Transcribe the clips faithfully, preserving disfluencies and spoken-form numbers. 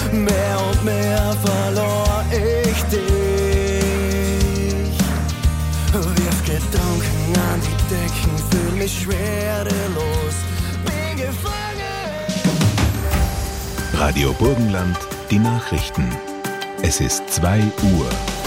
mehr und mehr verlor ich dich. Wirf Gedanken an die Decken, fühl mich schwerelos, bin gefangen. Radio Burgenland, die Nachrichten. Es ist zwei Uhr.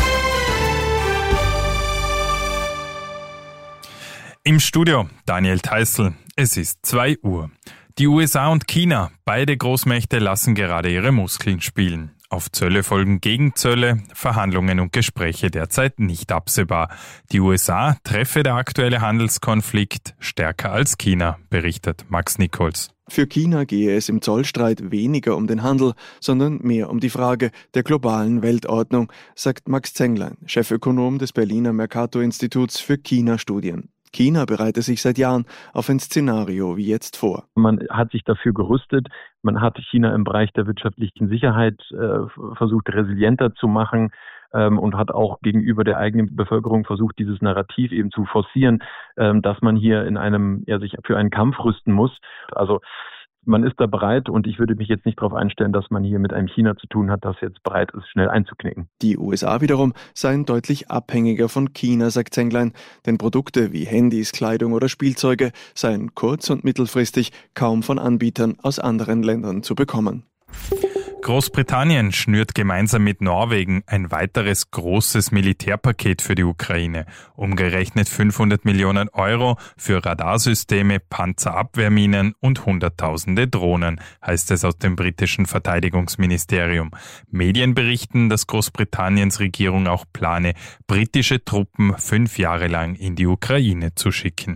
Im Studio Daniel Theißl. Es ist zwei Uhr. Die U S A und China, beide Großmächte, lassen gerade ihre Muskeln spielen. Auf Zölle folgen Gegenzölle, Verhandlungen und Gespräche derzeit nicht absehbar. Die U S A treffe der aktuelle Handelskonflikt stärker als China, berichtet Max Nichols. Für China gehe es im Zollstreit weniger um den Handel, sondern mehr um die Frage der globalen Weltordnung, sagt Max Zenglein, Chefökonom des Berliner Mercator-Instituts für China-Studien. China bereite sich seit Jahren auf ein Szenario wie jetzt vor. Man hat sich dafür gerüstet. Man hat China im Bereich der wirtschaftlichen Sicherheit äh, versucht, resilienter zu machen ähm, und hat auch gegenüber der eigenen Bevölkerung versucht, dieses Narrativ eben zu forcieren, ähm, dass man hier in einem, ja, sich für einen Kampf rüsten muss. Also man ist da bereit und ich würde mich jetzt nicht darauf einstellen, dass man hier mit einem China zu tun hat, das jetzt bereit ist, schnell einzuknicken. Die U S A wiederum seien deutlich abhängiger von China, sagt Zenglein, denn Produkte wie Handys, Kleidung oder Spielzeuge seien kurz- und mittelfristig kaum von Anbietern aus anderen Ländern zu bekommen. Großbritannien schnürt gemeinsam mit Norwegen ein weiteres großes Militärpaket für die Ukraine. Umgerechnet fünfhundert Millionen Euro für Radarsysteme, Panzerabwehrminen und Hunderttausende Drohnen, heißt es aus dem britischen Verteidigungsministerium. Medien berichten, dass Großbritanniens Regierung auch plane, britische Truppen fünf Jahre lang in die Ukraine zu schicken.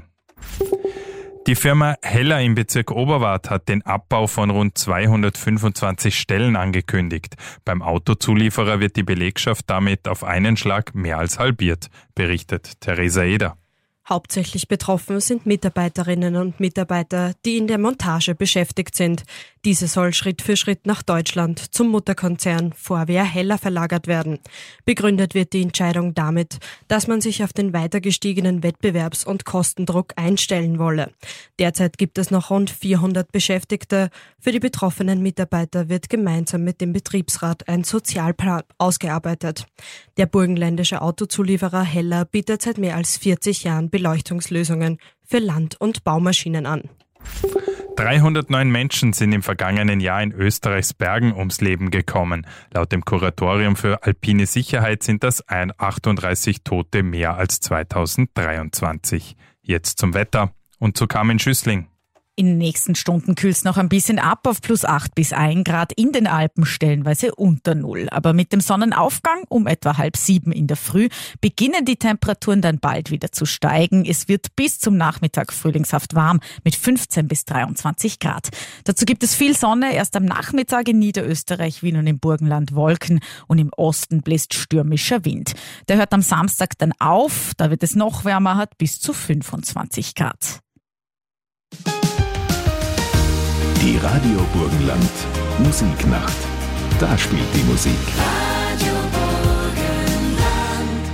Die Firma Heller im Bezirk Oberwart hat den Abbau von rund zweihundertfünfundzwanzig Stellen angekündigt. Beim Autozulieferer wird die Belegschaft damit auf einen Schlag mehr als halbiert, berichtet Theresa Eder. Hauptsächlich betroffen sind Mitarbeiterinnen und Mitarbeiter, die in der Montage beschäftigt sind. Diese soll Schritt für Schritt nach Deutschland zum Mutterkonzern Forvia Heller verlagert werden. Begründet wird die Entscheidung damit, dass man sich auf den weiter gestiegenen Wettbewerbs- und Kostendruck einstellen wolle. Derzeit gibt es noch rund vierhundert Beschäftigte. Für die betroffenen Mitarbeiter wird gemeinsam mit dem Betriebsrat ein Sozialplan ausgearbeitet. Der burgenländische Autozulieferer Heller bietet seit mehr als vierzig Jahren Beleuchtungslösungen für Land- und Baumaschinen an. dreihundertneun Menschen sind im vergangenen Jahr in Österreichs Bergen ums Leben gekommen. Laut dem Kuratorium für alpine Sicherheit sind das achtunddreißig Tote mehr als zweitausenddreiundzwanzig. Jetzt zum Wetter und zu Carmen Schüssling. In den nächsten Stunden kühlt es noch ein bisschen ab auf plus acht bis ein Grad, in den Alpen stellenweise unter Null. Aber mit dem Sonnenaufgang um etwa halb sieben in der Früh beginnen die Temperaturen dann bald wieder zu steigen. Es wird bis zum Nachmittag frühlingshaft warm mit fünfzehn bis dreiundzwanzig Grad. Dazu gibt es viel Sonne, erst am Nachmittag in Niederösterreich, Wien und im Burgenland Wolken und im Osten bläst stürmischer Wind. Der hört am Samstag dann auf, da wird es noch wärmer, hat bis zu fünfundzwanzig Grad. Die Radio Burgenland Musiknacht. Da spielt die Musik. Radio Burgenland.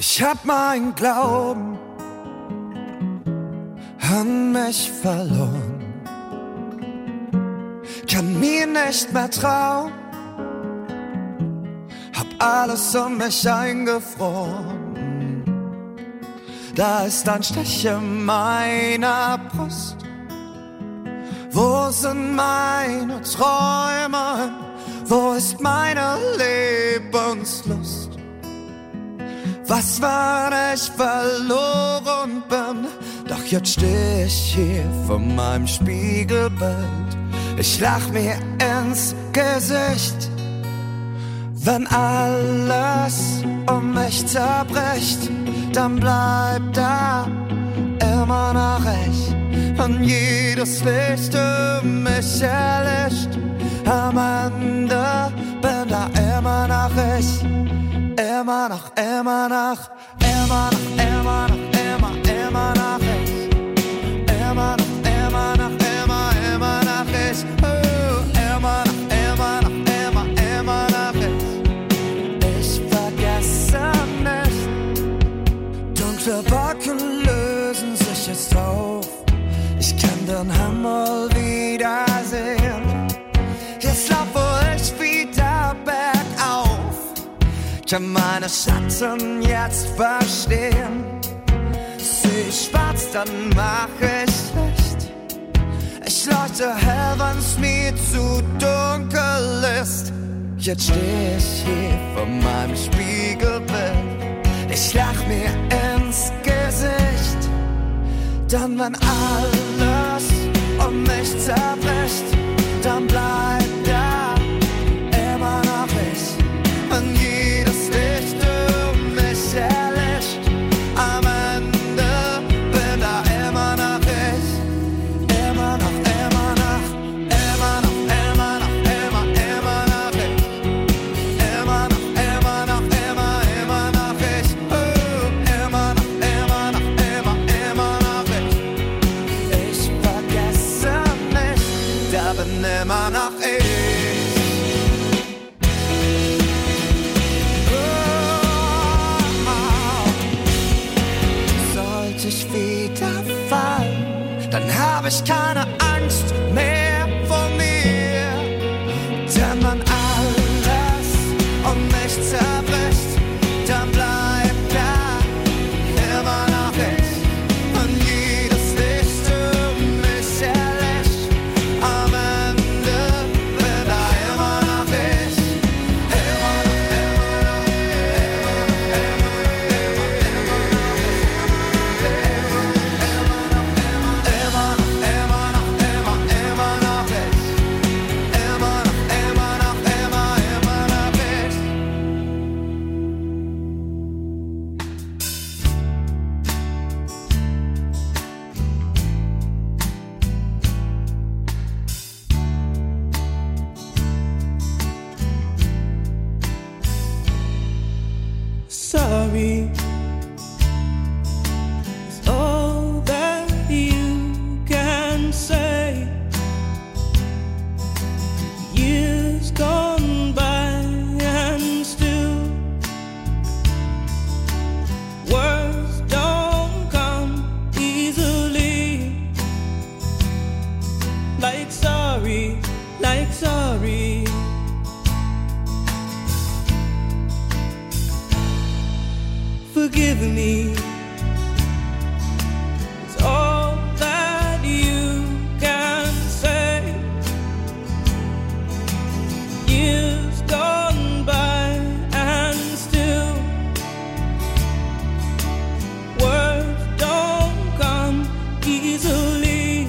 Ich hab meinen Glauben an mich verloren, kann mir nicht mehr trauen, hab alles um mich eingefroren. Da ist ein Stich in meiner Brust. Wo sind meine Träume? Wo ist meine Lebenslust? Was, wenn ich verloren bin? Doch jetzt steh ich hier vor meinem Spiegelbild. Ich lach mir ins Gesicht. Wenn alles um mich zerbricht, dann bleibt da immer noch ich. Und jedes Licht um mich erlischt. Am Ende bin da immer noch ich. Immer noch, immer noch, immer noch, immer noch, immer, immer noch ich. Immer noch, immer noch, immer, immer noch ich. Oh, immer noch, immer noch, immer, immer noch ich. Ich vergesse nicht. Dunkle Wolken lösen sich jetzt auf. Ich kann den Himmel wiedersehen. Jetzt laufe ich wieder bergauf. Kann meine Schatten jetzt verstehen. Seh ich schwarz, dann mach ich Licht. Ich leuchte hell, wenn's mir zu dunkel ist. Jetzt steh ich hier vor meinem Spiegelbild. Ich lach mir ins Gesicht. Dann, wenn alles um mich zerbricht, dann bleibt da immer noch ich. Und jedes Licht um mich erlischt. Am Ende bin da immer noch ich. Immer noch, immer noch, immer noch, immer noch, immer, immer noch ich. Immer noch, immer noch, immer, immer noch ich. Oh, immer noch, immer noch, immer, immer noch ich. Ich vergesse nicht, da bin immer noch ich. Ich wieder fallen, dann hab ich keine Angst mehr vor mir. Denn wenn alles um mich zerbricht, dann bleibt da immer noch ich. Und jedes Licht um mich erlischt. Am Ende bin da immer noch ich. Immer noch, sorry is all that you can say. Years gone by and still words don't come easily. Like sorry, like sorry. Forgive me, it's all that you can say. Years gone by and still words don't come easily.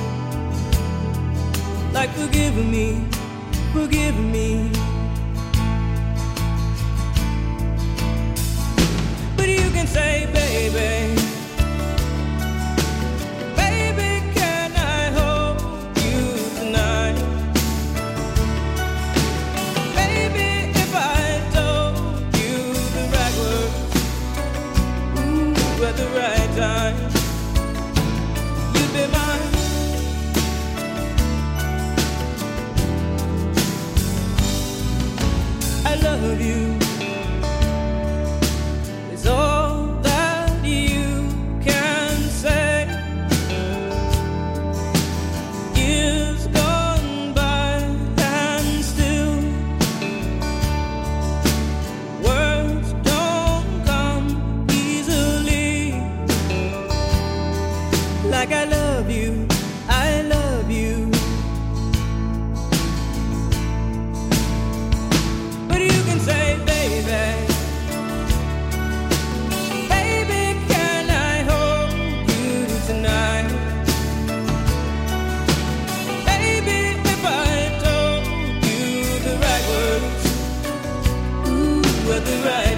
Like forgive me, forgive me. Say, baby.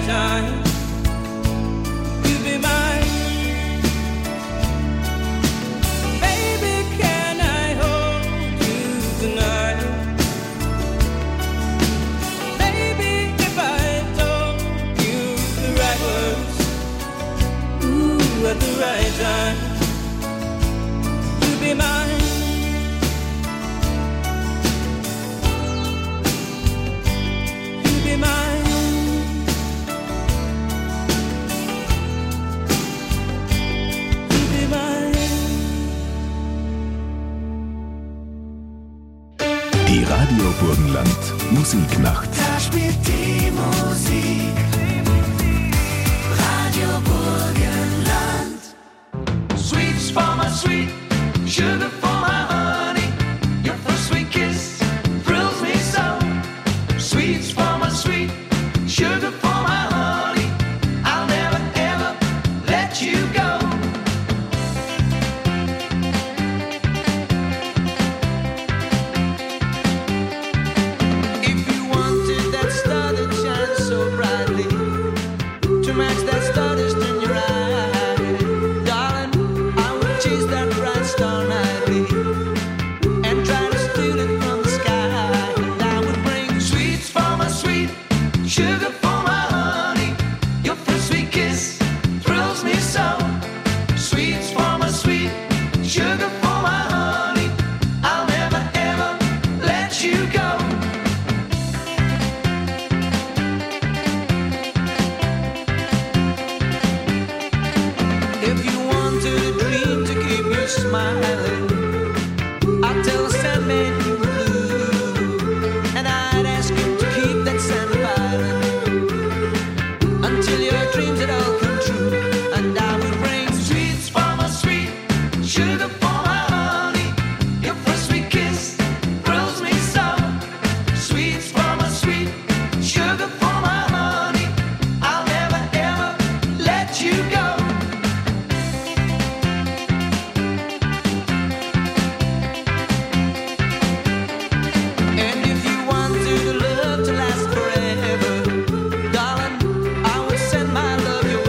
time. You be mine. Baby, can I hold you tonight? Baby, if I told you the right words, ooh, at the right time, you be mine. You be mine. Die Radio Burgenland Musiknacht. Da spielt die Musik. Radio Burgenland. Sweets for my sweet, sugar for my honey. Your first sweet kiss thrills me so. Sweets for my sweet, sugar for my honey. I'll never ever let you go. Sugar for my honey, your first sweet kiss thrills me so. Sweets for my sweet, sugar for my honey. I'll never ever let you go. If you wanted a dream to keep you smiling, I'd tell the Sandman you were blue, and I'd ask him to keep that sand until your dreams had all come true. And I will bring sweets for my sweet, sugar for my honey. Your first sweet kiss thrills me so. Sweets for my sweet, sugar for my honey. I'll never ever let you go. And if you wanted the love to last forever, darling, I will send my love your way.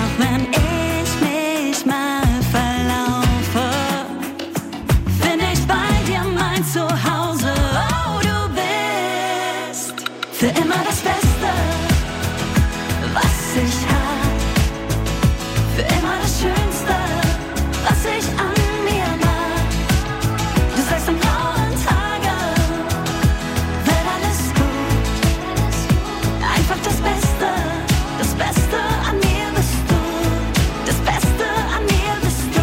Doch wenn ich mich mal verlaufe, find ich bei dir mein Zuhause. Oh, du bist für immer das Beste, was ich hab. Für immer das Schönste, was ich an mir mag. Du sagst am blauen Tage, wird alles gut. Einfach das Beste, das Beste an mir bist du. Das Beste an mir bist du.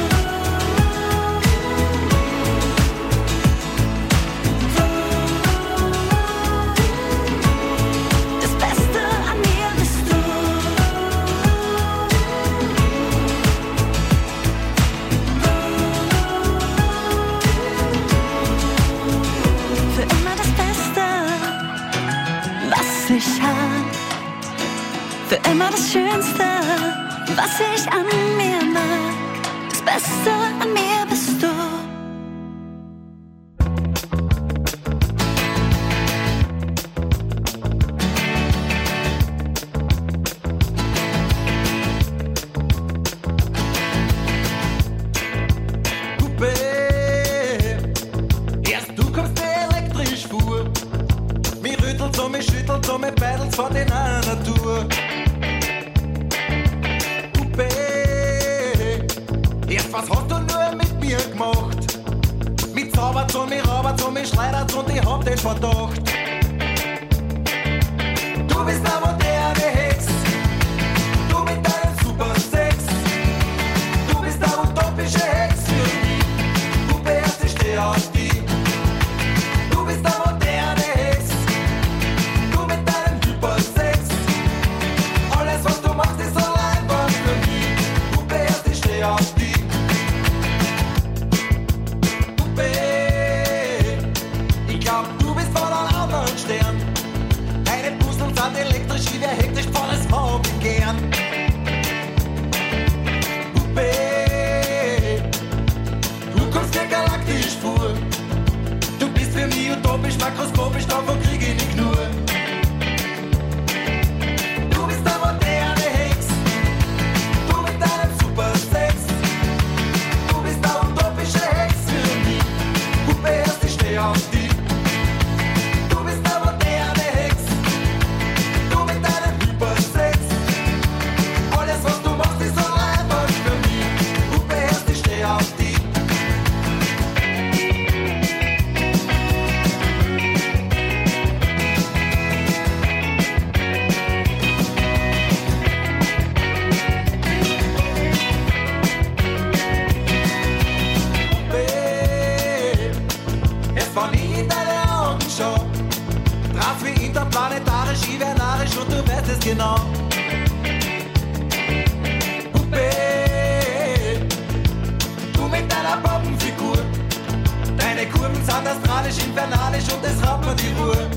Das Beste an mir bist du. Für immer das Beste, was ich hab. Für immer das Schönste, was ich an mir mag. Das Beste an mir bist du. Puppe, erst du kommst mir elektrisch vor. Mir rüttelt so, mir schüttelt so, mir beidelt von den Natur. Puppe, erst was hast du nur mit mir gemacht? Mit zaubert so, mir raubert so, mir schleudert und ich hab den Verdacht. Du bist eine moderne Hex, du mit deinem Super Sex. Du bist eine utopische Hex für mich. Puppe, erst ich steh auf dich. Du bist eine moderne Hex, du mit deinem Hypersex. Alles was du machst ist so einfach für mich. Puppe, erst ich steh auf dich. Puppe, ich glaub du bist von einem anderen Stern. Deine Puzzle sind elektrisch, wie der hektisch volles hab ich gern. Puppe, du kommst mir galaktisch vor. Du bist für mich utopisch, makroskopisch, davon krieg ich nicht nur. Du bist eine moderne Hex, du mit deinem Super Sex. Du bist eine utopische Hex für mich. Puppe, erst ich steh auf dich. Du bist eine moderne Hex, du mit deinem Hypersex. Alles was du machst ist so einfach für mich. Puppe, erst ich steh auf dich. Es war nie in deine Augen schau. Drauf wie interplanetarisch, hivernarisch und du weißt es genau. Puppe, du mit deiner Poppenfigur. Deine Kurven sind astralisch, infernalisch und es raubt mir die Ruhe.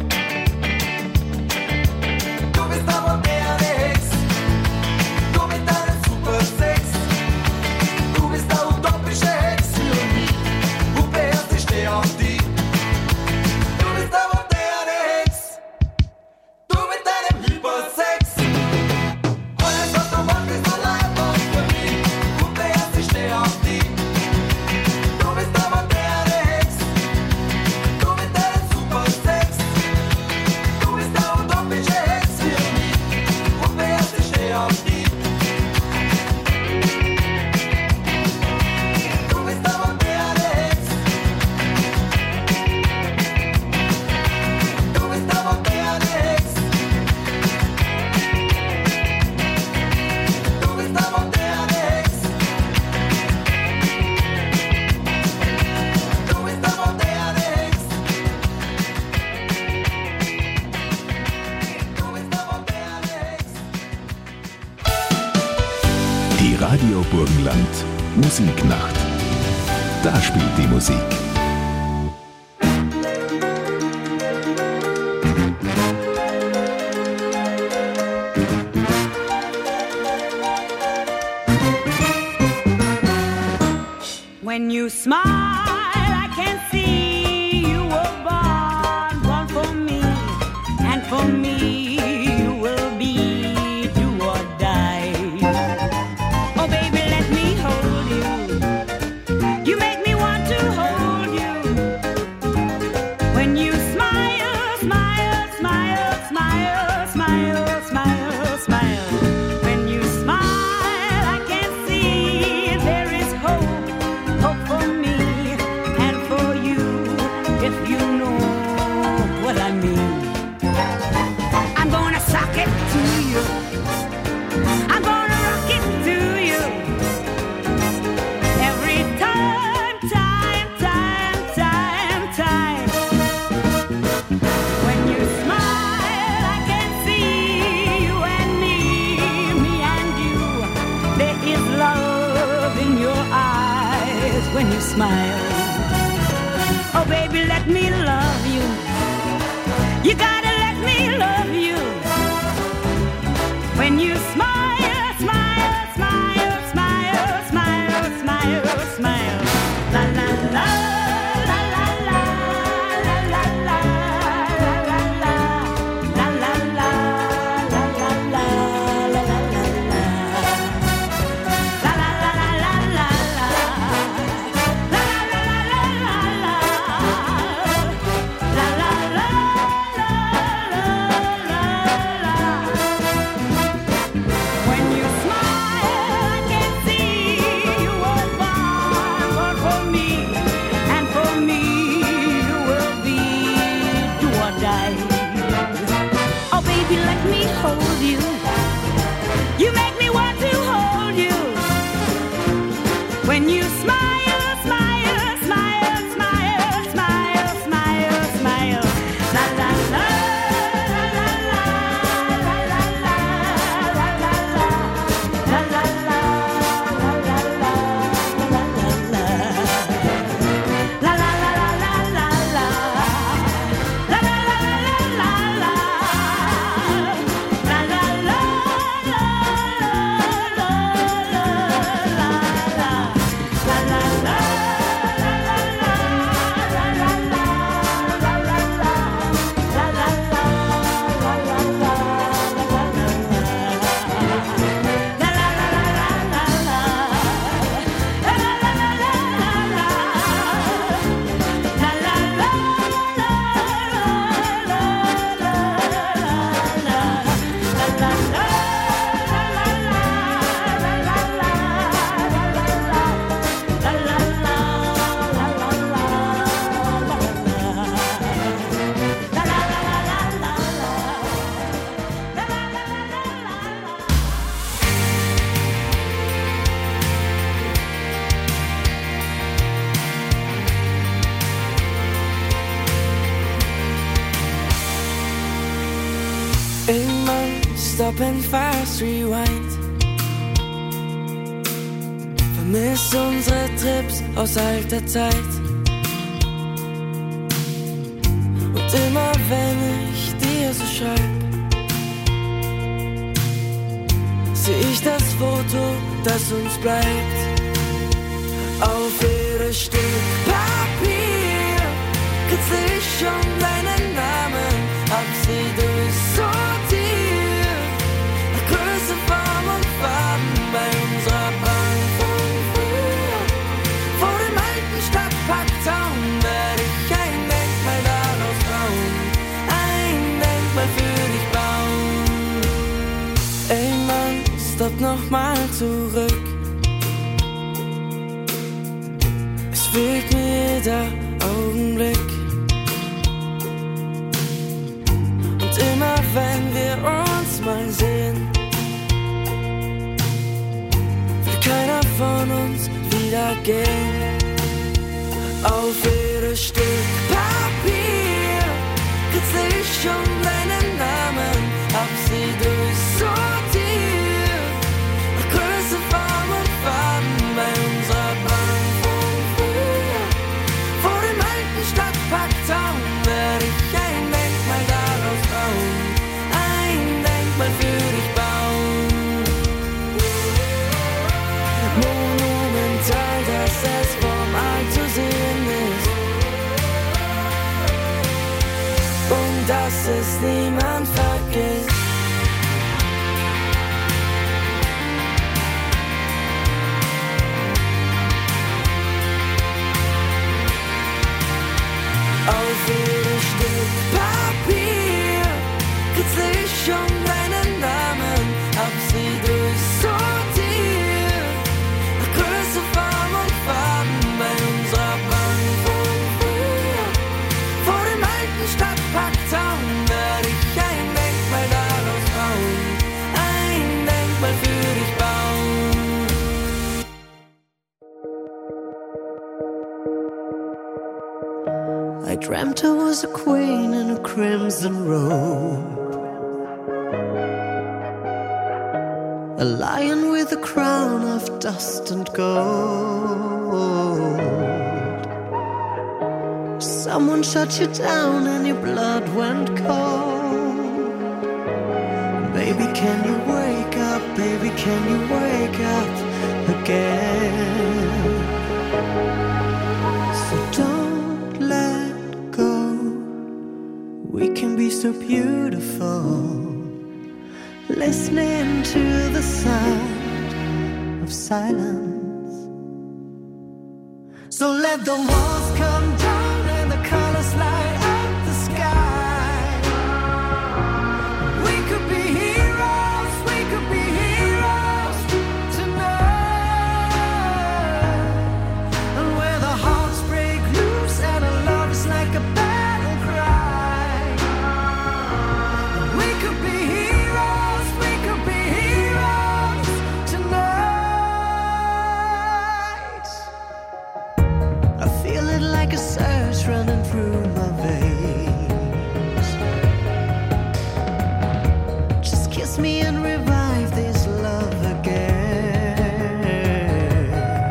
Du bist eine moderne Hex, du mit deinem Super Sex. Du bist eine utopische Hex für mich. Puppe, erst ich steh auf dich. Du bist eine moderne Hex, du mit deinem Hypersex. Alles was du machst ist allein was für mich. Puppe, erst ich steh auf dich. Du bist eine moderne Hex, du mit deinem Super Sex. Du bist eine utopische Hex für mich. Puppe, erst ich steh auf dich. Du bist eine moderne Hex, du bist eine moderne Hex. Du bist eine moderne Hex. Du bist eine moderne Hex. Du bist eine moderne Hex. Die Radio Burgenland Musiknacht. Da spielt die Musik. When you smile, I can see you were born, born for me, and for me you will be do or die. when you smile. Oh baby, let me love you. You gotta let me love you. When you smile, smile, smile, smile, smile, smile, smile. La la la, la la la, la la la, la la la, la la la, la la la, la la la, la la la la la la, la la la la la, la la la la la. When you smile, I can see you were born, born for me, and for me you will be do or die. Oh baby, let me hold you. You make me want to hold you. When you smile, smile, smile, smile, smile, smile, smile. La la la, la la la, la la la, la la la, la la la, la la la, la la la. La la la la la la la. La la la la la la. La la la la la la la. La la la la la la. La la la la la la. La la la la la la. La la la la la la. La la la la la la. La la la Amen, stop and fast rewind. Vermiss unsere Trips aus alter Zeit. Und immer wenn ich dir so schreib, seh ich das Foto, das uns bleibt. Auf jedes Stück Papier kritzel ich schon deinen Namen, hab sie durchsortiert. Nach Größe, Form und Farben bei unserer Bank von früher. Vor dem alten Stadtparkzaun werde ich ein Denkmal daraus bauen. Ein Denkmal für dich bauen. Ey Mann, stopp nochmal zurück. Es fehlt mir jeder Augenblick. Und immer wenn wir uns mal sehen, will keiner von uns wieder gehen. Auf jedes Stück Papier kritzel ich schon deinen Namen, hab sie durchsortiert. Nach Größe, Form und Farben bei unserer Bank von früher. Vor dem alten Stadtparkzaun werde ich ein Denkmal daraus bauen. Ein Denkmal für dich bauen. Monumental, dass es vom All zu sehen ist. Und dass es niemand vergisst. Auf jedes Stück Papier kritzel ich schon deinen Namen, hab sie durchsortiert. Nach Größe, Form und Farben bei unserer Bank von früher. Vor dem alten Stadtparkzaun werde ich ein Denkmal daraus bauen. Ein Denkmal für dich bauen. I dreamt I was a queen in a crimson robe, a lion with a crown of dust and gold. Someone shut you down and your blood went cold. Baby, can you wake up? Baby, can you wake up again? So don't let go. We can be so beautiful, listening to the sound of silence. So let the walls come down and the colors light up the sky. We could be heroes, we could be heroes tonight. And where the hearts break loose and our love is like a battle cry. We could be heroes, we could be heroes tonight. I feel it like a surge running through my veins. Just kiss me and revive this love again.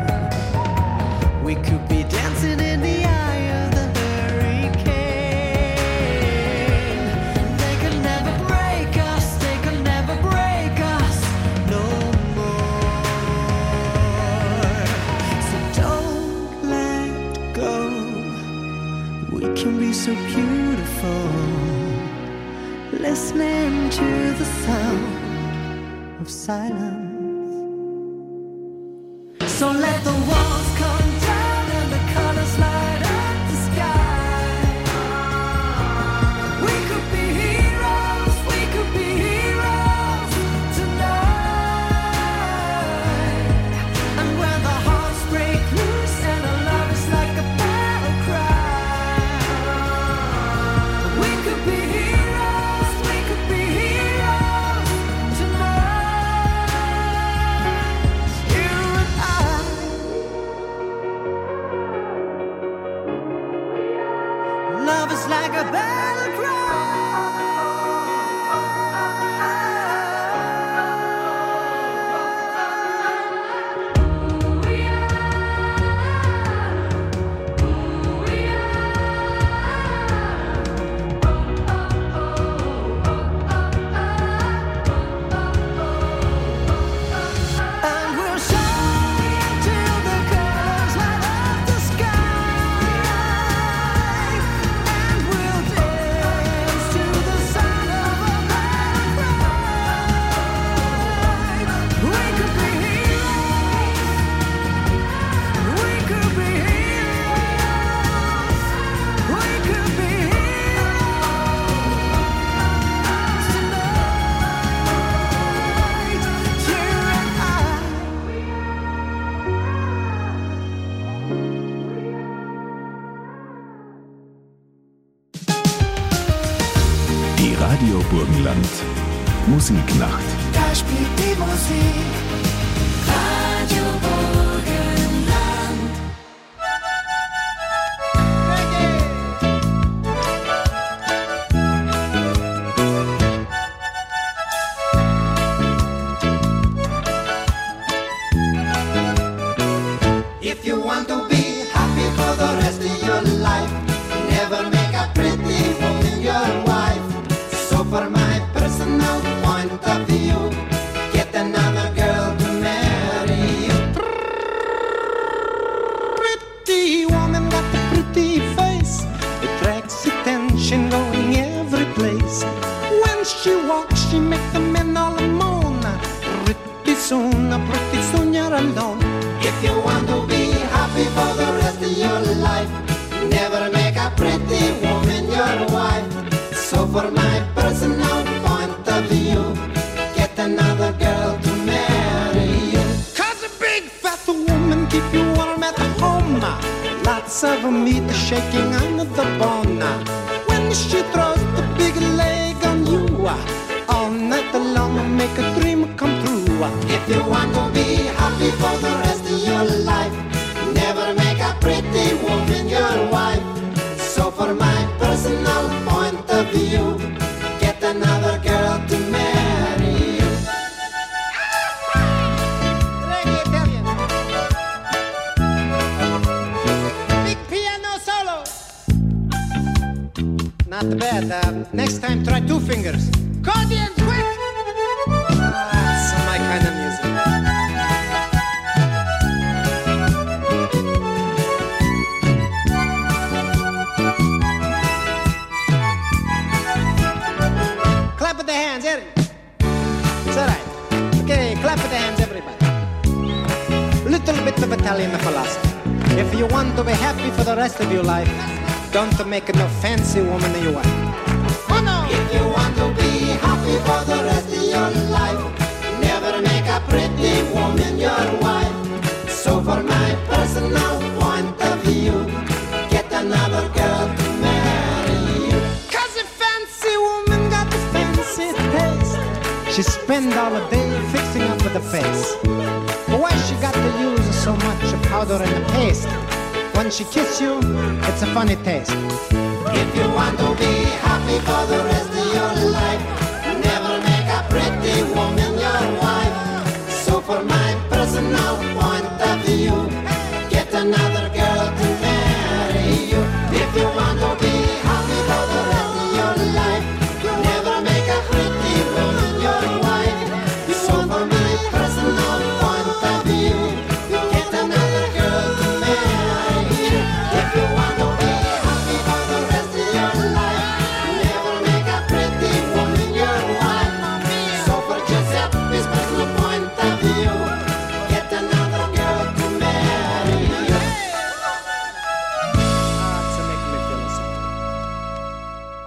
We could be dancing in the eye of the hurricane. They could never break us, they could never break us no more. So don't let go. We can be so beautiful, listening to the sound of silence. So let the walls come down and the colors light up the sky. We could be heroes, we could be heroes tonight. And when the hearts break loose and our love is like a battle cry. We could be heroes, we could be heroes tonight. You and I. Love is like a battle cry. And we'll shine till the colors light up the sky. And we'll dance to the sound of a battle cry. We could be heroes. We could be heroes. We could be heroes tonight. You and I. Die Radio Burgenland Musiknacht. Da spielt die Musik. Radio Burgenland. If you want to be happy for the rest of your life, never make a pretty woman your wife. So for my personal point of view, get another girl to marry you. Pretty woman got a pretty face, attracts attention going every place. When she walks, she makes the men all moan. Pretty soon, pretty soon you're alone. If you want to be happy for the rest of your life, never make a pretty woman your wife. So for my personal point of view, get another girl to marry you. Cause a big fat woman keep you warm at home. Lots of meat shaking under the bone. When she throws the big leg on you, all night long make a dream come true. If you want to be happy for the rest of your life, never make a pretty woman your wife. So for my personal point of view, get another girl to marry you. Reggae Italian. Big piano solo. Not bad. Uh, next time, try two fingers. Accordion, quick! That's my kind of music. Clap with the hands, Eric. It's all right. Okay, clap with the hands, everybody. Little bit of Italian philosophy. If you want to be happy for the rest of your life, don't make no fancy woman your wife. Oh no! If you want to be happy for the rest of your life, never make a pretty woman your wife. So for my personal point of view, get another girl to marry you. Cause a fancy woman got the fancy taste. She spend all the day fixing up with the face. Why she got to use so much powder and paste? When she kiss you, it's a funny taste. If you want to be happy for the rest of your life, never make a pretty woman your wife. So for my personal point of view, get another girl to marry you. If you want to be happy for the rest of your life, never make a pretty woman your wife. So for my personal point of view, get another girl to marry you. If you want to be happy for the rest of your life, never make a pretty woman your wife. So for Giuseppe's personal point of view, get another girl to marry you. Ah, to make me feel something.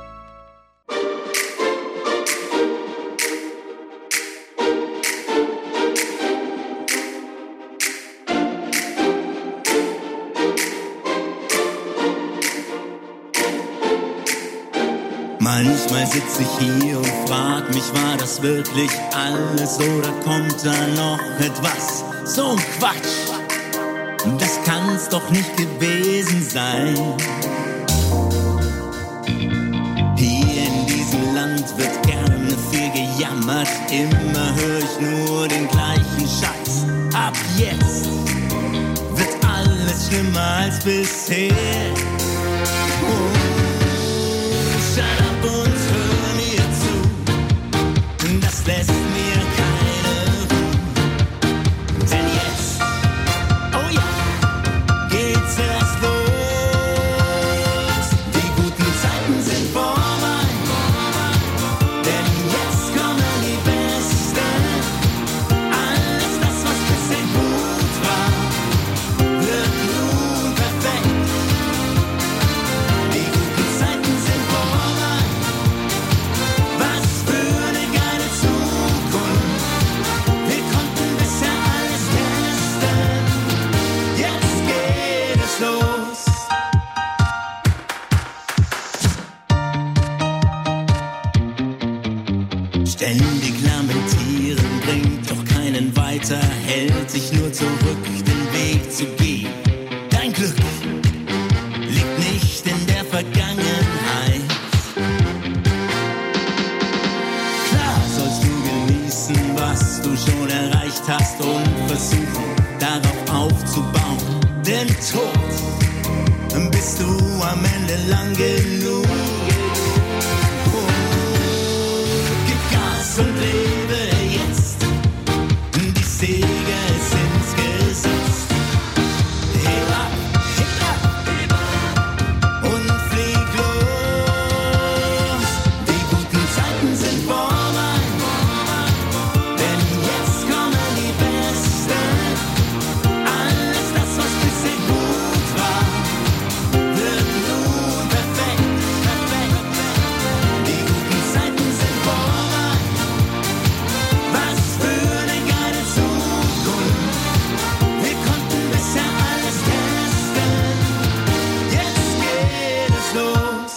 Manchmal sitz ich hier und frag mich, war das wirklich alles oder kommt da noch etwas? So ein Quatsch, das kann's doch nicht gewesen sein. Hier in diesem Land wird gerne viel gejammert, immer hör ich nur den gleichen Scheiß. Ab jetzt wird alles schlimmer als bisher. Oh. Shut up und hör mir zu, das lässt mir keine Ruhe. Denn jetzt, oh ja, geht's erst los. Die guten Zeiten sind vorbei, denn jetzt kommen die besten. Alles das, was bisher gut war, wird nun perfekt. Die guten Zeiten sind vorbei. Was für eine geile Zukunft. Wir konnten bisher alles testen. Jetzt geht es los. Ständig lamentieren bringt doch keinen weiter, hält sich nur zurück, den Weg zu gehen. Dein Glück liegt nicht in der Vergangenheit. Klar sollst du genießen, was du schon erreicht hast und versuchen, darauf aufzubauen. Denn tot bist du am Ende lang genug. Oh, gib Gas und lebe jetzt, die Segel sind gesetzt. Heb ab, heb ab und flieg los. Die guten Zeiten sind vorbei, denn jetzt kommen die besten. Alles das, was bisher gut war, wird nun perfekt, perfekt. Die guten Zeiten sind vorbei. Was für eine geile Zukunft. Wir konnten bisher alles testen. Jetzt geht es los.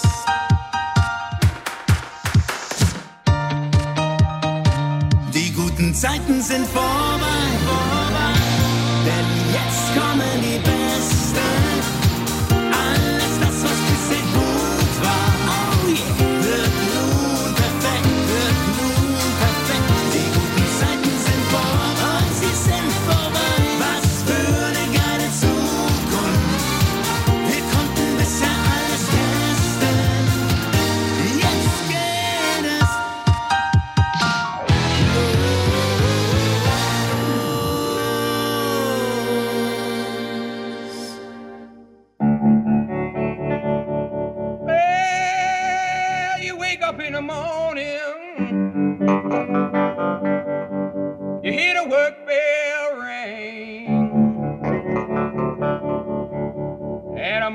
Die guten Zeiten sind vorbei, vorbei. Denn jetzt kommen die besten. Alles das, was bisher gut war, oh yeah, wird nun perfekt, wird nun perfekt. Die guten Zeiten sind vorbei, sie sind vorbei. Was für eine geile Zukunft. Wir konnten bisher alles testen.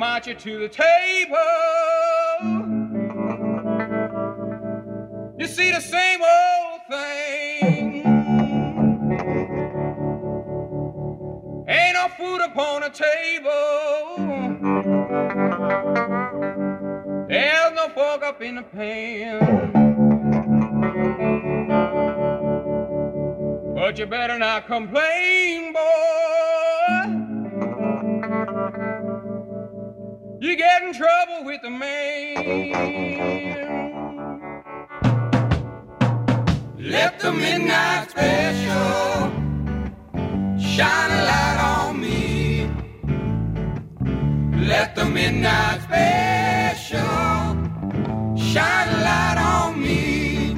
march you to the table. You see the same old thing. Ain't no food upon the table. There's no fork up in the pan. But you better not complain, boy. You get in trouble with the man. Let the midnight special shine a light on me. Let the midnight special shine a light on me.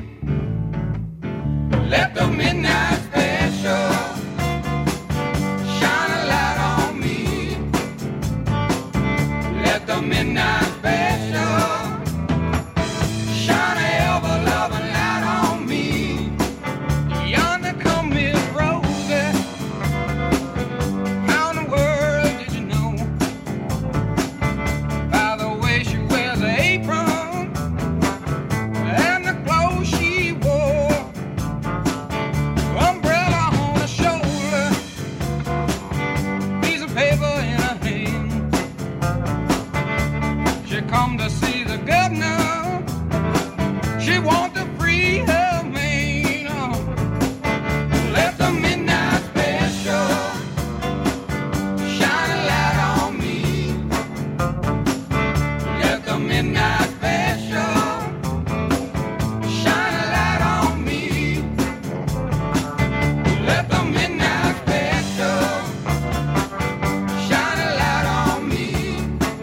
Let the midnight special shine a light on me. Let the midnight special shine a ever-loving light on me. Yonder come Miss Rosie. How in the world did you know? By the way she wears her apron and the clothes she wore. Umbrella on her shoulder, piece of paper in her hand. She come to see the governor. She want to free her man. Oh. Let the midnight special shine a light on me. Let the midnight special shine a light on me. Let the midnight special shine a light on me.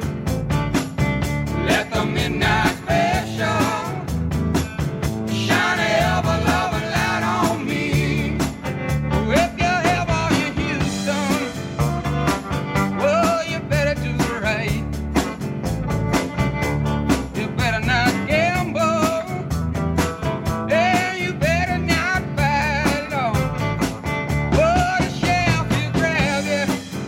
Let the midnight special shine a ever-loving light on me. If you're ever in Houston, well, you better do right. You better not gamble, and you better not fight. No. Oh, the sheriff will grab you,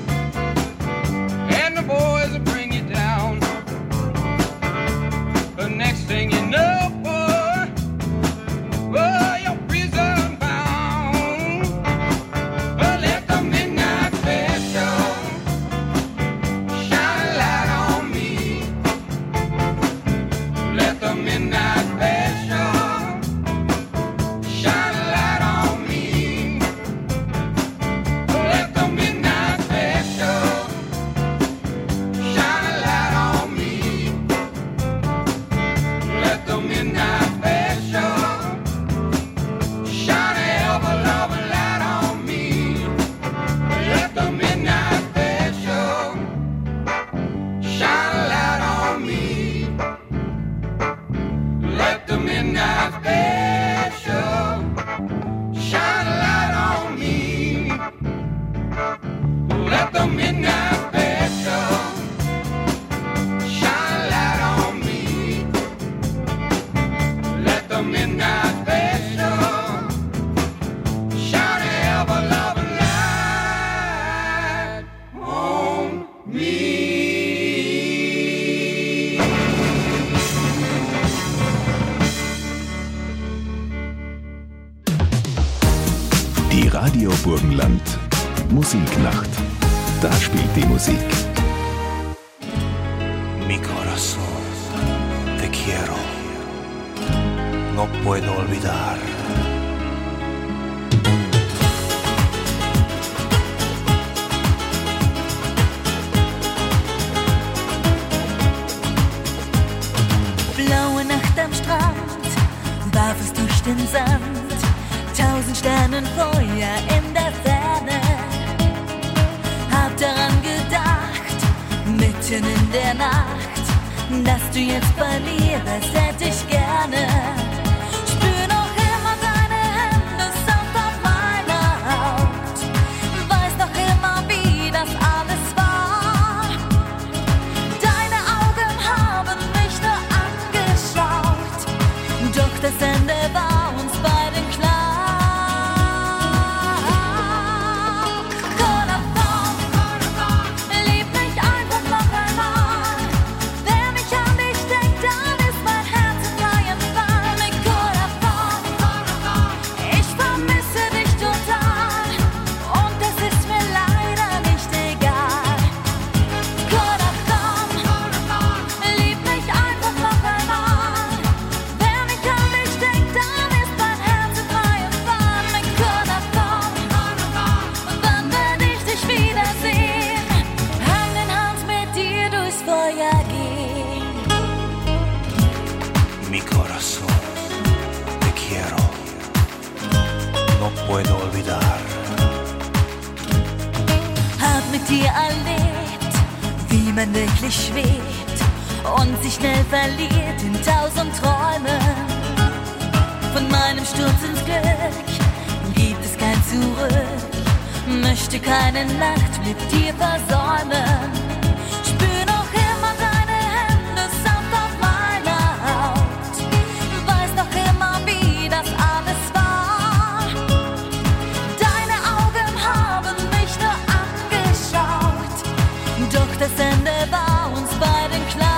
and the boys will bring you down. The next thing you know, boy, oh, you're prison bound. Oh, let the midnight special shine a light on me. Let the midnight special shine a light on me. Let the midnight special shine a light on me. Let the midnight special shine a ever-loving light on me. Let the midnight special shine a light on me. Let the midnight special shine a light on me. Let the midnight special shine a light on me. Let the midnight special shine a ever-loving light on me. Die Radio Burgenland Musiknacht. Da spielt die Musik. Mi corazón, te quiero, no puedo olvidar. Blaue Nacht am Strand, barfuß durch den Sand, tausend Sternenfeuer in der Ferne. Hab daran gedacht, mitten in der Nacht, dass du jetzt bei mir wärst, hätte ich gerne. Spür noch immer deine Hände sanft auf meiner Haut, weiß noch immer, wie das alles war. Deine Augen haben mich nur angeschaut, doch das Ende war uns beiden klar. Corazón, lieb mich einfach noch einmal. mit dir erlebt, wie man wirklich schwebt und sich schnell verliert in tausend Träumen. Von meinem Sturz ins Glück gibt es kein Zurück, möchte keine Nacht mit dir versäumen. Spür noch immer deine Hände sanft auf meiner Haut, weiß noch immer, wie das alles war. Deine Augen haben mich nur angeschaut, doch das Ende war uns beiden klar.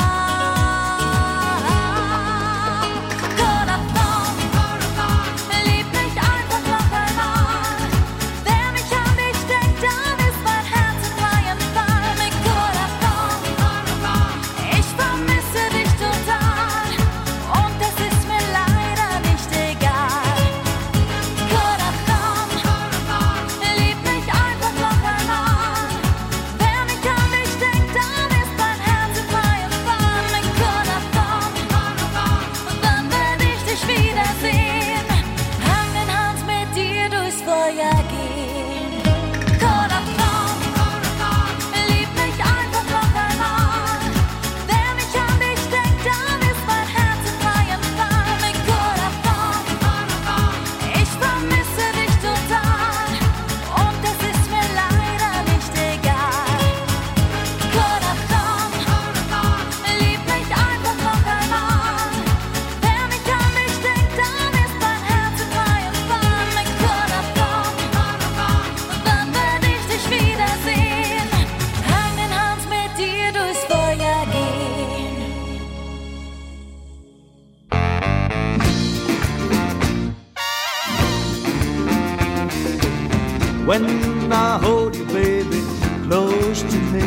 When I hold you, baby, close to me,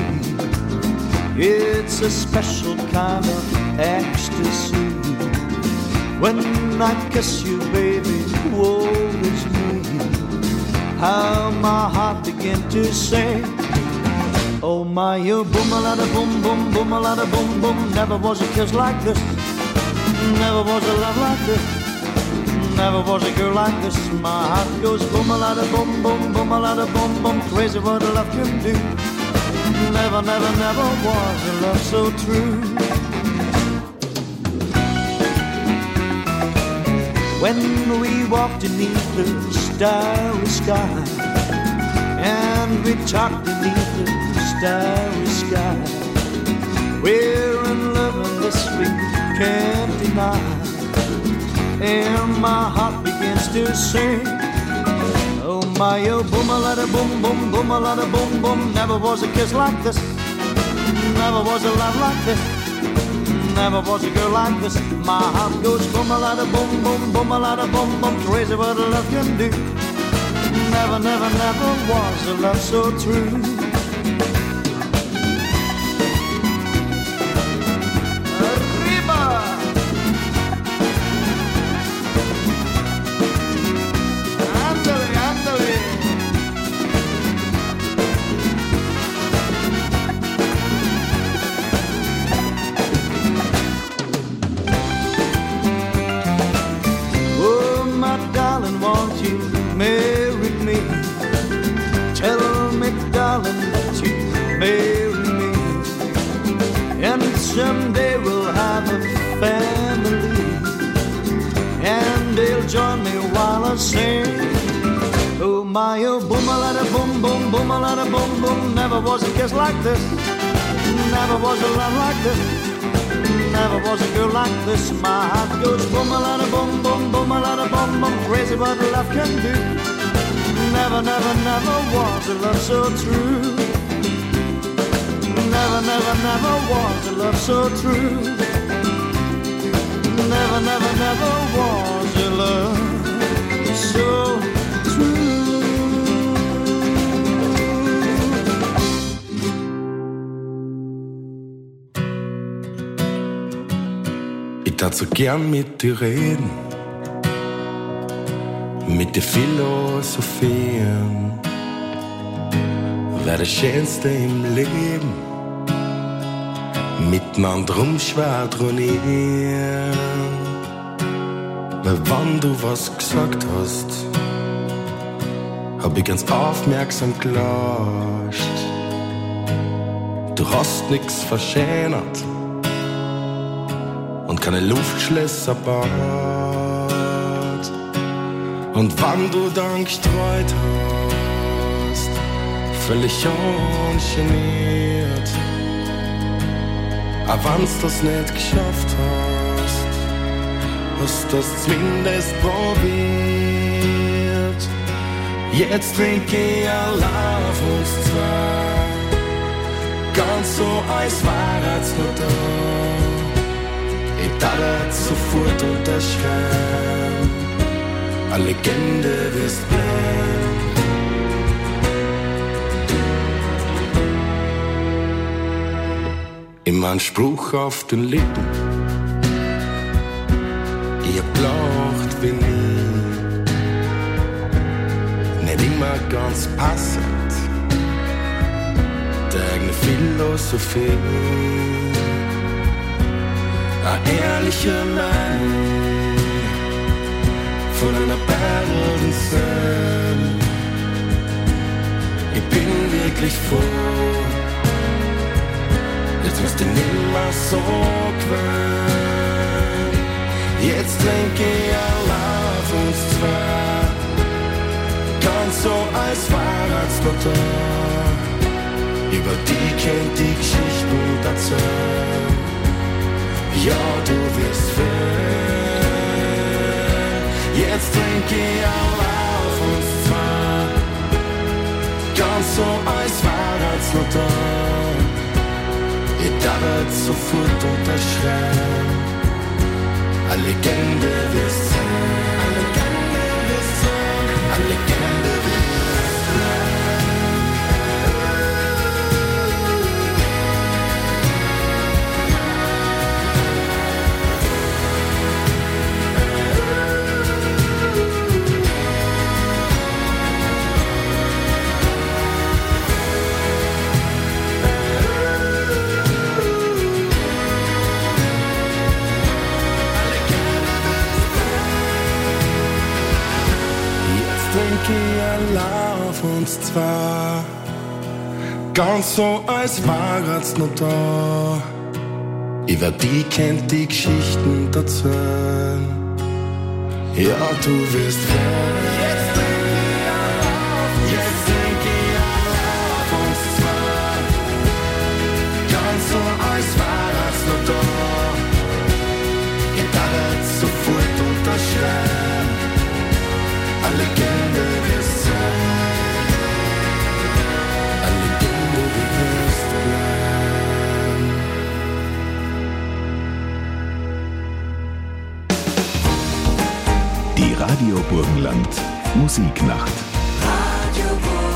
it's a special kind of ecstasy. When I kiss you, baby, woe is me, how my heart begins to sing. Oh my, you boom a la da boom boom, boom a la da boom boom. Never was a kiss like this, never was a love like this, never was a girl like this. My heart goes boom a la da boom boom, boom a la da boom boom. Crazy what a love can do. Never, never, never was a love so true. When we walked beneath the starry sky, and we talked beneath the starry sky, we're in love and this we can't deny. And my heart begins to sing. Oh my, oh boom a la da boom boom, boom a la da boom boom. Never was a kiss like this, never was a love like this, never was a girl like this. My heart goes boom a la da boom boom, boom a la da boom boom. Crazy what a love can do. Never, never, never was a love so true. Marry me, tell me, darling, that you marry me, and someday we'll have a family, and they'll join me while I sing. Oh my, oh boom a la da boom boom, boom a la da boom boom. Never was a kiss like this, never was a love like this, never was a girl like this. My heart goes boom a la da boom boom, boom a la da boom boom. Crazy what love can do. Never, never, never was a love so true. Never, never, never was a love so true. Never, never, never was a love so true. Ich tat so gern mit dir reden, mit dir philosophieren, wär das Schönste im Leben, miteinander rumschwadronieren. Weil wenn du was gesagt hast, hab ich ganz aufmerksam gelauscht. du hast nix verschönert und keine Luftschlösser baut. Und wann du dann gestreut hast, völlig ungeniert, auch wann's das nicht geschafft hast, hast das zumindest probiert. Jetzt trinke ich allein auf uns zwei, ganz so als wär's nur da. Ich darf sofort unterschreiben, eine Legende wirst bleiben. Immer ein Spruch auf den Lippen, ich hab gelacht wie nie, nicht immer ganz passend, der eigene Philosophie. Ein ehrlicher Mann von einer Perlenseele. Ich bin wirklich froh, jetzt wirst du nimmer so gewöhnt. Jetzt denke ich allein auf uns zwei, ganz so als wär's noch da. Über die kennt die Geschichten dazu. Ja, du wirst fehlen. Jetzt denke ich allein auf uns zwei, ganz so als wär's noch da. Ich darf sofort unterschreiben, eine Legende wirst sein, eine Legende wirst sein, eine Legende wirst bleiben. Auf uns zwei, ganz so als wär's noch da. Über die kennt die Geschichten dazu. Ja, du wirst fern. Jetzt denk ich auf, jetzt denk ich auf uns zwei, ganz so als wär's noch da. Ich darf sofort unterschreiben, eine Legende wirst sein. Die Radio Burgenland Musiknacht. Radio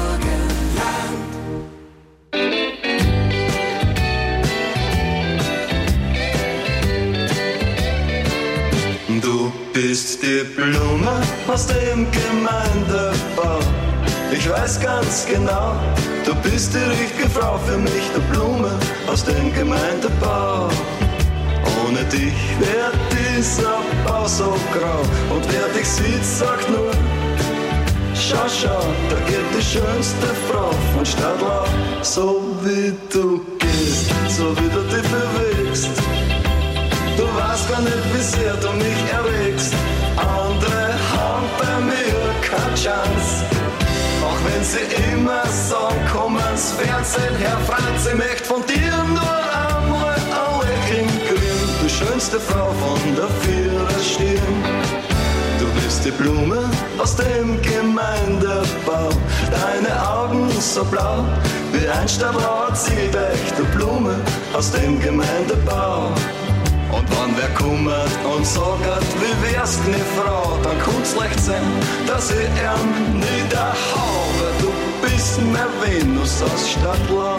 Burgenland. Du bist die Blume aus dem Gemeindebau. Ich weiß ganz genau, du bist die richtige Frau für mich, die Blume aus dem Gemeindebau. Ohne dich wär dieser Bau so grau. Und wer dich sieht, sagt nur, schau, schau, da geht die schönste Frau von Stadtlau. So wie du gehst, so wie du dich bewegst, du weißt gar nicht, wie sehr du mich erregst. Andere haben bei mir keine Chance, auch wenn sie immer sagen, komm ans Fernsehen, Herr Franz, ich möchte von dir nur einmal ein Lächeln kriegen. Du schönste Frau von der Viererstirn. Du bist die Blume aus dem Gemeindebau. Deine Augen so blau wie ein stadtlauer Ziegelberg. Du Blume aus dem Gemeindebau. Und wenn wer kummert und sagt, wie wär's, ne Frau, dann kann's leicht sein, dass ich ihn niederhau, weil du bist mehr Venus aus Stadtlau.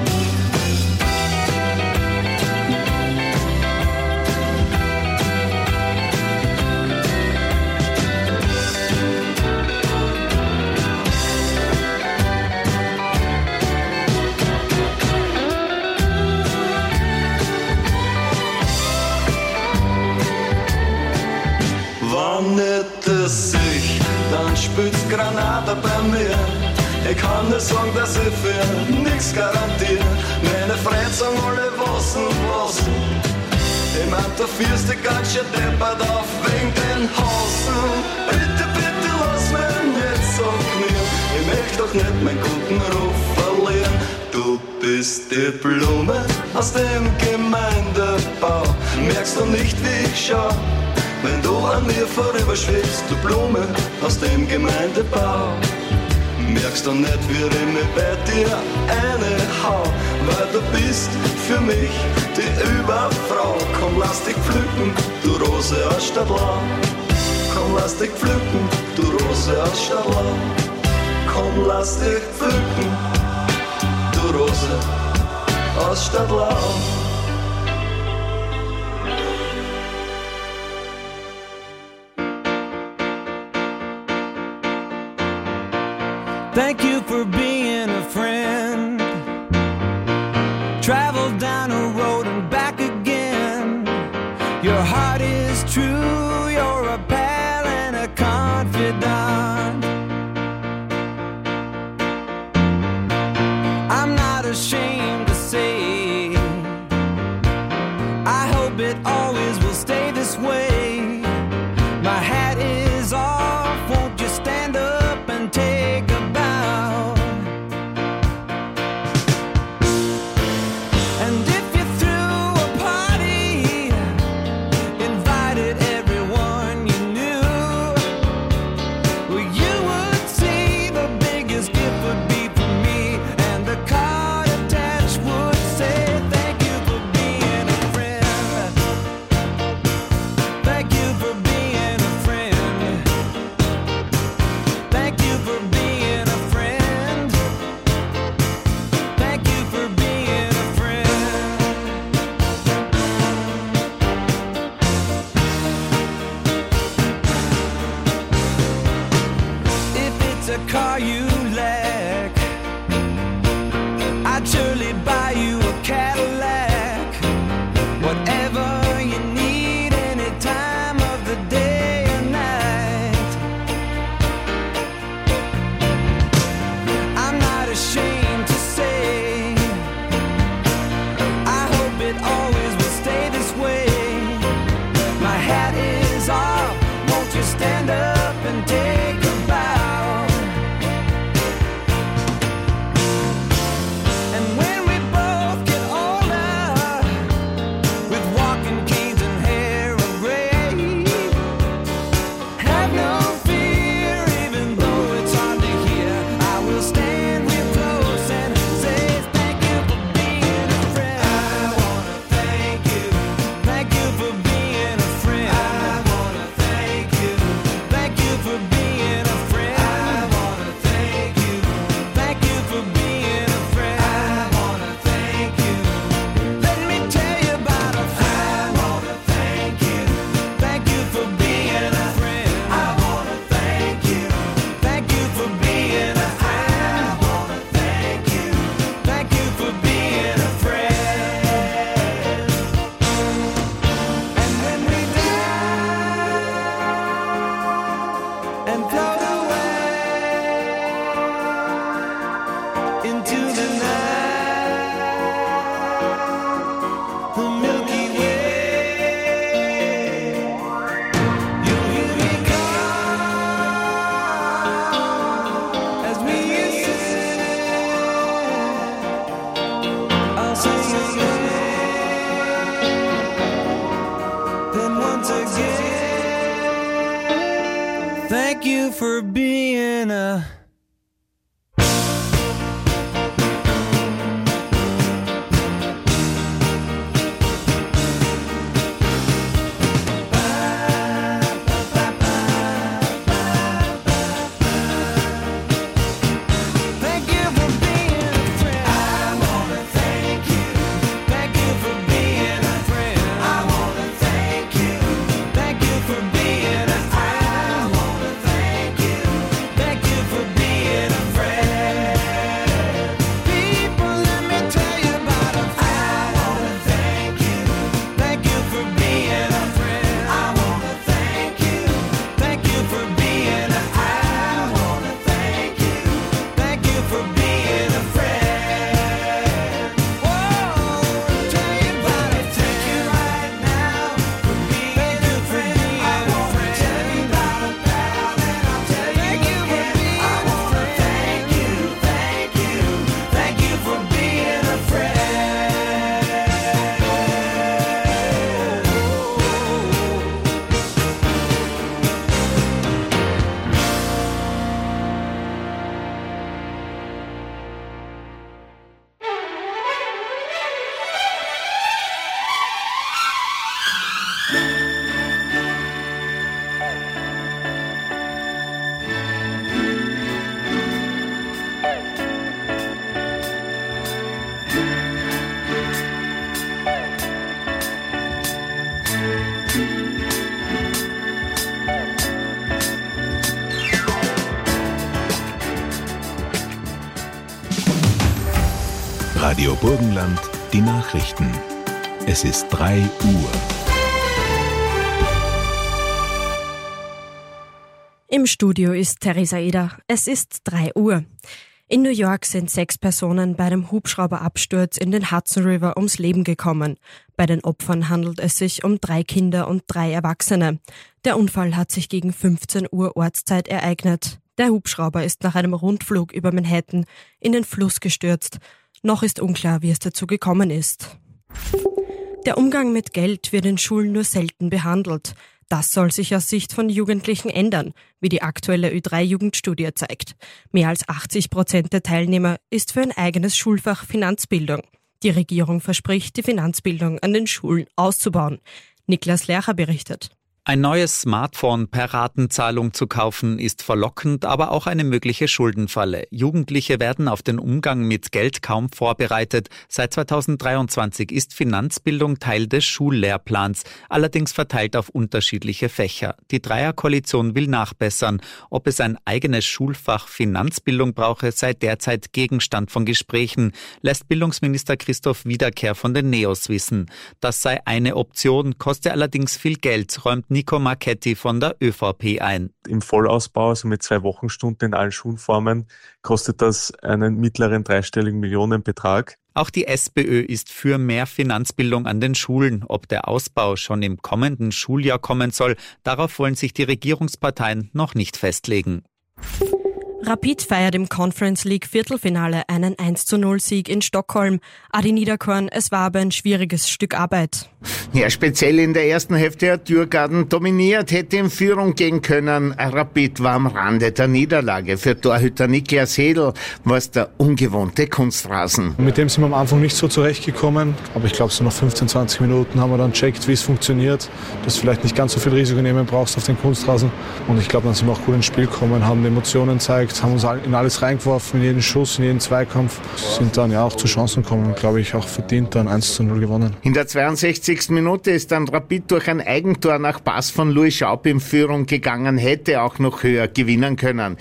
Nicht es sich, dann spült's Granate bei mir. Ich kann nur sagen, dass ich für nix garantiere. Meine Freunde sagen alle was und was. Ich mein, da führst du ganz schön deppert auf wegen den Hasen. Bitte, bitte lass mich jetzt so knien. Ich möchte doch nicht meinen guten Ruf verlieren. Du bist die Blume aus dem Gemeindebau. Merkst du nicht, wie ich schau, wenn du an mir vorüberschwebst, du Blume aus dem Gemeindebau. Merkst du nicht, wie ich mich bei dir eine hau, weil du bist für mich die Überfrau. Komm, lass dich pflücken, du Rose aus Stadtlau. Komm, lass dich pflücken, du Rose aus Stadtlau. Komm, lass dich pflücken, du Rose aus Stadtlau. Thank you for being a friend. Travel down a road and back again. Your heart is true, you're a pal and a confidant. I'm not ashamed to say, I hope it always will stay this way. My hat is off, won't you stand up and take a bow? And if you threw a party, invited everyone you knew, well, you would see the biggest gift would be for me, and the card attached would say, thank you for being a friend. Thank you for being a friend. Thank you for being a friend. Thank you for being a friend. If it's a car you lack, I'd surely buy you a Cadillac. Whatever you need, any time of the day or night. I'm not ashamed to say, I hope it always will stay this way. My hat is off, won't you stand up and take a bow? And when we both get older, with walking canes and hair of gray, have no fear, even though it's hard to hear. I will stand real close and say thank you for being a friend. I wanna thank you. Thank you for being a friend. I wanna thank you. Thank you for being a friend. I wanna thank you. Thank you for being a friend. I wanna thank you. Let me tell you about a friend. I wanna thank you. Thank you for being a friend. I wanna thank you. Thank you for being a friend. I wanna thank you. Thank you for being a friend. And when we die and float away into the night, the Milky Way, you'll hear me call as we ascend. I'll sing your name, then once again, thank you for being a Thank you for being a friend. I wanna thank you. Thank you for being a friend. I wanna thank you. Thank you for being a friend. I wanna thank you. Thank you for being Radio Burgenland, die Nachrichten. Es ist drei Uhr. Im Studio ist Theresa Eder. Es ist drei Uhr. In New York sind sechs Personen bei einem Hubschrauberabsturz in den Hudson River ums Leben gekommen. Bei den Opfern handelt es sich um drei Kinder und drei Erwachsene. Der Unfall hat sich gegen fünfzehn Uhr Ortszeit ereignet. Der Hubschrauber ist nach einem Rundflug über Manhattan in den Fluss gestürzt. Noch ist unklar, wie es dazu gekommen ist. Der Umgang mit Geld wird in Schulen nur selten behandelt. Das soll sich aus Sicht von Jugendlichen ändern, wie die aktuelle Ö drei Jugendstudie zeigt. Mehr als achtzig Prozent der Teilnehmer ist für ein eigenes Schulfach Finanzbildung. Die Regierung verspricht, die Finanzbildung an den Schulen auszubauen. Niklas Lercher berichtet. Ein neues Smartphone per Ratenzahlung zu kaufen ist verlockend, aber auch eine mögliche Schuldenfalle. Jugendliche werden auf den Umgang mit Geld kaum vorbereitet. Seit zweitausenddreiundzwanzig ist Finanzbildung Teil des Schullehrplans, allerdings verteilt auf unterschiedliche Fächer. Die Dreierkoalition will nachbessern. Ob es ein eigenes Schulfach Finanzbildung brauche, sei derzeit Gegenstand von Gesprächen, lässt Bildungsminister Christoph Wiederkehr von den Neos wissen. Das sei eine Option, koste allerdings viel Geld, räumt Nico Marchetti von der Ö V P ein. Im Vollausbau, also mit zwei Wochenstunden in allen Schulformen, kostet das einen mittleren dreistelligen Millionenbetrag. Auch die SPÖ ist für mehr Finanzbildung an den Schulen. Ob der Ausbau schon im kommenden Schuljahr kommen soll, darauf wollen sich die Regierungsparteien noch nicht festlegen. Rapid feiert im Conference League Viertelfinale einen eins zu null Sieg in Stockholm. Adi Niederkorn, es war aber ein schwieriges Stück Arbeit. Ja, speziell in der ersten Hälfte hat Djurgården dominiert, hätte in Führung gehen können. Rapid war am Rande der Niederlage. Für Torhüter Niklas Hedl war es der ungewohnte Kunstrasen. Mit dem sind wir am Anfang nicht so zurechtgekommen, aber ich glaube, so nach fünfzehn, zwanzig Minuten haben wir dann checkt, wie es funktioniert, dass du vielleicht nicht ganz so viel Risiko nehmen brauchst auf den Kunstrasen. Und ich glaube, dann sind wir auch gut ins Spiel gekommen, haben Emotionen gezeigt, haben uns in alles reingeworfen, in jeden Schuss, in jeden Zweikampf, sind dann ja auch zu Chancen gekommen und glaube ich auch verdient dann eins zu null gewonnen. In der zweiundsechzigsten Minute ist dann Rapid durch ein Eigentor nach Pass von Louis Schaub in Führung gegangen, hätte auch noch höher gewinnen können.